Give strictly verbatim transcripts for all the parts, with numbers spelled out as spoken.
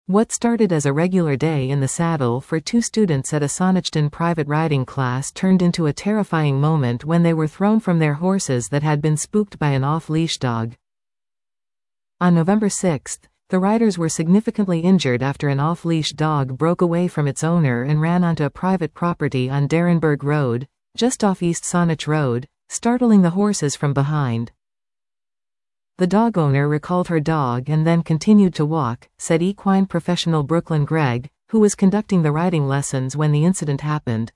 What started as a regular day in the saddle for two students at a Sonnichton private riding class turned into a terrifying moment when they were thrown from their horses that had been spooked by an off-leash dog. On November sixth, the riders were significantly injured after an off-leash dog broke away from its owner and ran onto a private property on Derenberg Road, just off East Saanich Road, startling the horses from behind. The dog owner recalled her dog and then continued to walk, said equine professional Brooklyn Gregg, who was conducting the riding lessons when the incident happened.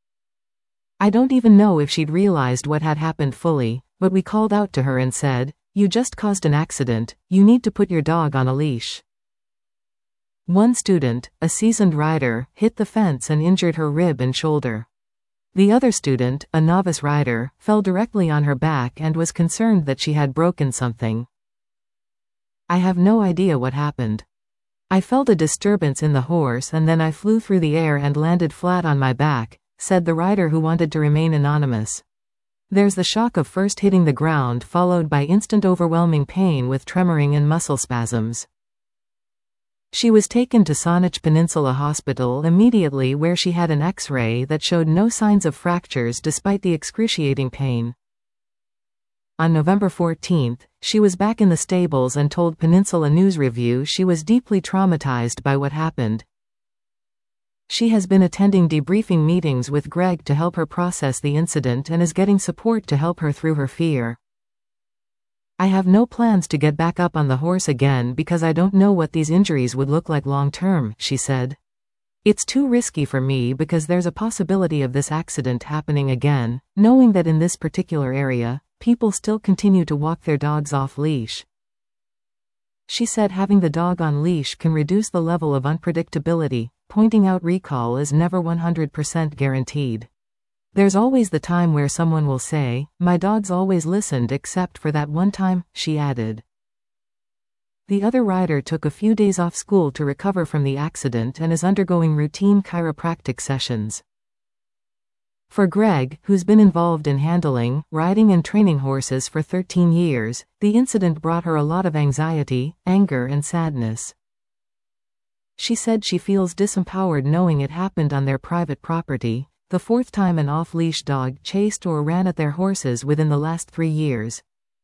I don't even know if she'd realized what had happened fully, but we called out to her and said, "You just caused an accident, you need to put your dog on a leash." One student, a seasoned rider, hit the fence and injured her rib and shoulder. The other student, a novice rider, fell directly on her back and was concerned that she had broken something. "I have no idea what happened. I felt a disturbance in the horse and then I flew through the air and landed flat on my back," said the rider who wanted to remain anonymous. "There's the shock of first hitting the ground followed by instant overwhelming pain with tremoring and muscle spasms." She was taken to Saanich Peninsula Hospital immediately where she had an X-ray that showed no signs of fractures despite the excruciating pain. On November fourteenth, she was back in the stables and told Peninsula News Review she was deeply traumatized by what happened. She has been attending debriefing meetings with Gregg to help her process the incident and is getting support to help her through her fear. "I have no plans to get back up on the horse again because I don't know what these injuries would look like long term," she said. "It's too risky for me because there's a possibility of this accident happening again, knowing that in this particular area, people still continue to walk their dogs off leash." She said having the dog on leash can reduce the level of unpredictability, pointing out recall is never one hundred percent guaranteed. "There's always the time where someone will say, 'My dog's always listened except for that one time,'" she added. The other rider took a few days off school to recover from the accident and is undergoing routine chiropractic sessions. For Gregg, who's been involved in handling, riding and training horses for thirteen years, the incident brought her a lot of anxiety, anger and sadness. She said she feels disempowered knowing it happened on their private property, the fourth time an off-leash dog chased or ran at their horses within the last three years.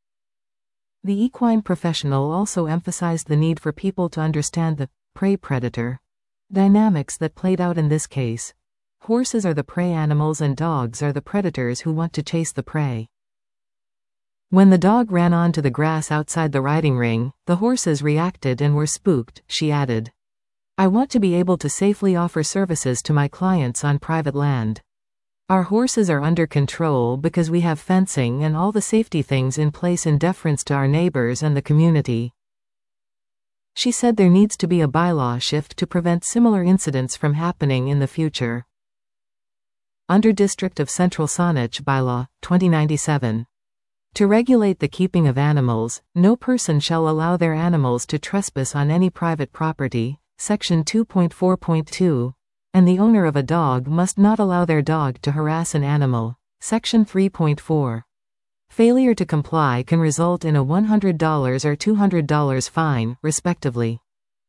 The equine professional also emphasized the need for people to understand the prey-predator dynamics that played out in this case. Horses are the prey animals and dogs are the predators who want to chase the prey. When the dog ran onto the grass outside the riding ring, the horses reacted and were spooked, she added. "I want to be able to safely offer services to my clients on private land. Our horses are under control because we have fencing and all the safety things in place in deference to our neighbors and the community." She said there needs to be a bylaw shift to prevent similar incidents from happening in the future. Under District of Central Saanich Bylaw, twenty ninety-seven. To regulate the keeping of animals, no person shall allow their animals to trespass on any private property, Section two point four point two, and the owner of a dog must not allow their dog to harass an animal, Section three point four. Failure to comply can result in a one hundred dollars or two hundred dollars fine, respectively.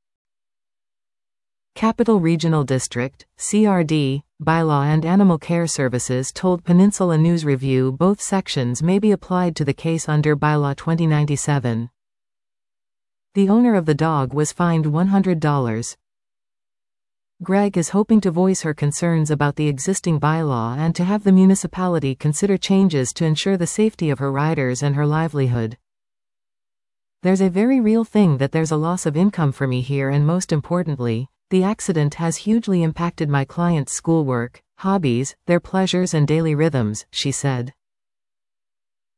Capital Regional District, C R D, Bylaw and Animal Care Services told Peninsula News Review both sections may be applied to the case under Bylaw twenty ninety-seven. The owner of the dog was fined one hundred dollars. Gregg is hoping to voice her concerns about the existing bylaw and to have the municipality consider changes to ensure the safety of her riders and her livelihood. "There's a very real thing that there's a loss of income for me here, and most importantly, the accident has hugely impacted my clients' schoolwork, hobbies, their pleasures and daily rhythms," she said.